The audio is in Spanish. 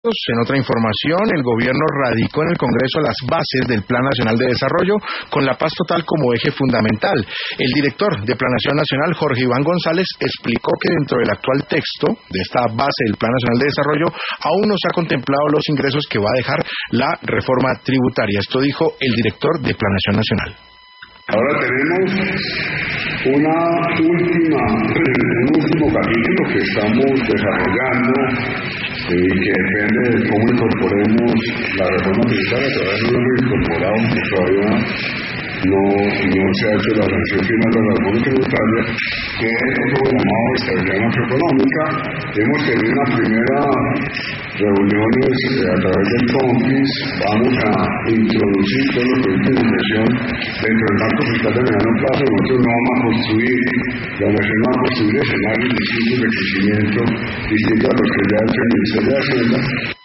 En otra información, el gobierno radicó en el Congreso las bases del Plan Nacional de Desarrollo con la paz total como eje fundamental. El director de Planación Nacional, Jorge Iván González, explicó que dentro del actual texto de esta base del Plan Nacional de Desarrollo aún no se ha contemplado los ingresos que va a dejar la reforma tributaria. Esto dijo el director de Planación Nacional. Ahora tenemos un último capítulo que estamos desarrollando y que depende de cómo incorporemos la reforma tributaria. Todavía no lo hemos incorporado, porque todavía no se ha hecho la sanción final de la reforma tributaria, que es lo llamado estabilidad macroeconómica. Hemos tenido una primera reuniones a través del COMPIS. Vamos a introducir todo lo que es la inversión dentro del marco fiscal de mediano plazo. Nosotros no vamos a construir, la nación no va a construir escenarios distintos de crecimiento, distintos a los que ya ha hecho el Ministerio de Hacienda.